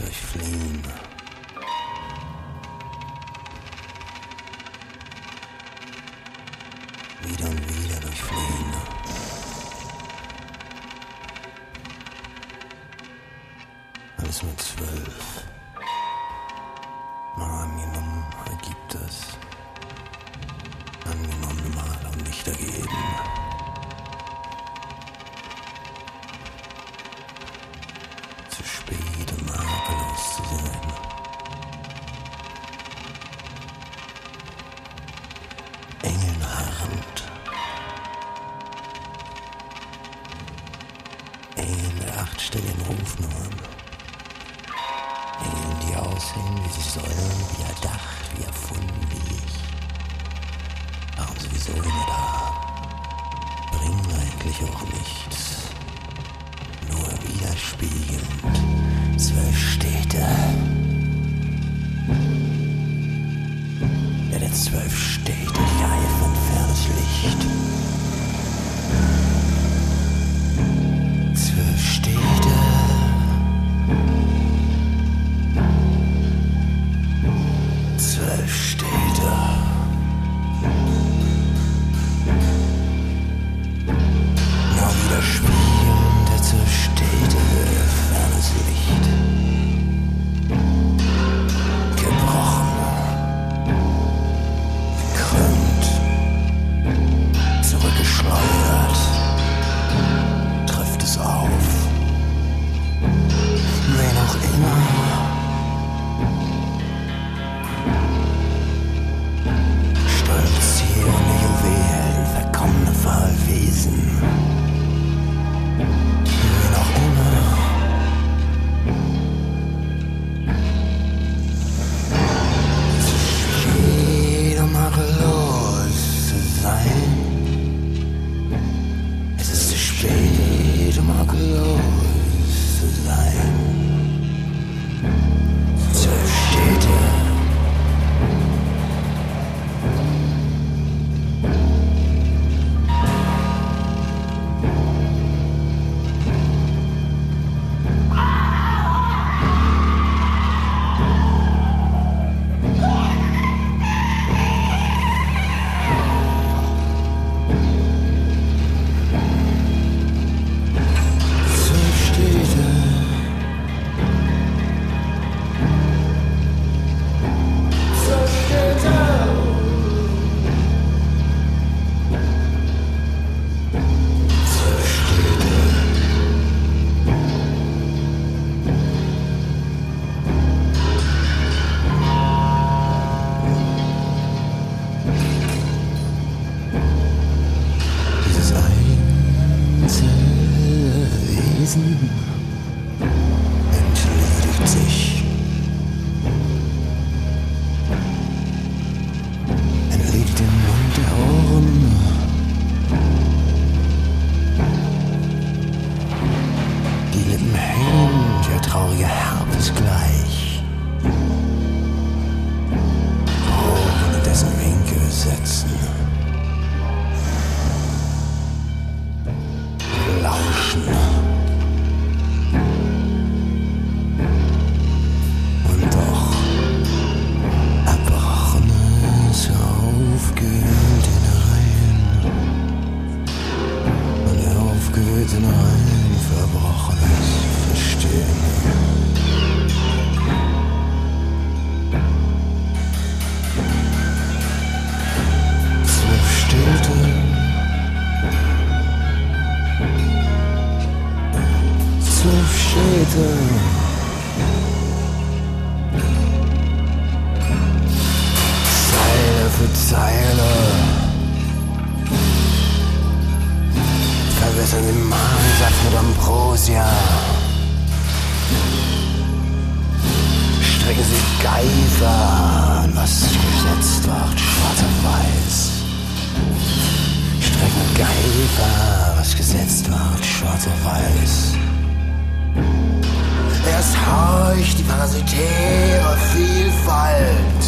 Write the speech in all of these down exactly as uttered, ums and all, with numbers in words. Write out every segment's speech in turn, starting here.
durchfliehen. Wieder und wieder durchfliehen. Alles mit zwölf. Mal angenommen, ergibt es. Angenommene Mal und nicht ergeben. Zu spät, um makellos zu sein. Engeln harrend. Engeln mit achtstelligen Rufnummern. Engeln, die aussehen, wie sie sollen, wie erdacht, wie erfunden, wie ich. Warum sowieso immer da? Bringen eigentlich auch nichts. Nur widerspiegelnd. Zwölf Städte. Ja, der zwölf Städte, die eifern fernes Licht. Zwölf Städte. Zwölf Städte. Nur widerspiegelnd der zwölf Städte, fernes Licht. Gebrochen. Gekrümmt. Zurückgeschleudert. Trifft es auf. Wen auch immer. Stolzierende Juwelen, verkommene Fallwesen. Wen auch immer. Zu spät, um makellos zu sein. Es ist zu spät, um makellos zu sein. Zwölf Städte. Entledigt sich. Entledigt den Mund der Ohren. Die Lippen hängen, der traurige Herpes gleich. Ohren in dessen Winkel setzen. Lauschen. Und doch Erbrochenes aufgewühlt in Reihen. Und aufgewühlt in Reihen Verbrochenes verstehen. Zwölf Städte. Zwölf Städte. Zeile für Zeile. Verwässern den Magensaft mit Ambrosia. Strecken sie Geifer an, was gesetzt wird, schwarz auf weiß. Strecken Geifer, was gesetzt wird, schwarz auf weiß. Erst horcht die parasitäre Vielfalt,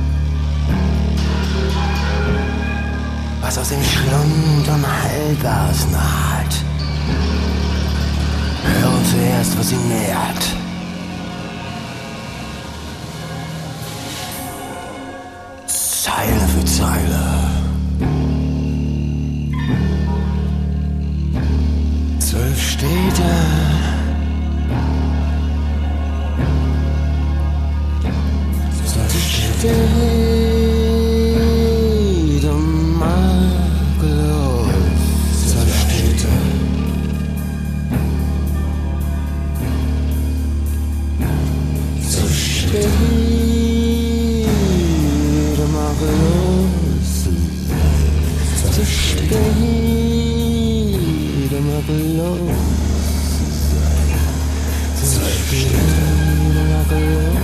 was aus dem Schlund unheilbares naht. Hören zuerst, was sie nährt. steht er. So steht er makellos. So steht er. So steht er makellos. So steht er makellos. So steht er makellos.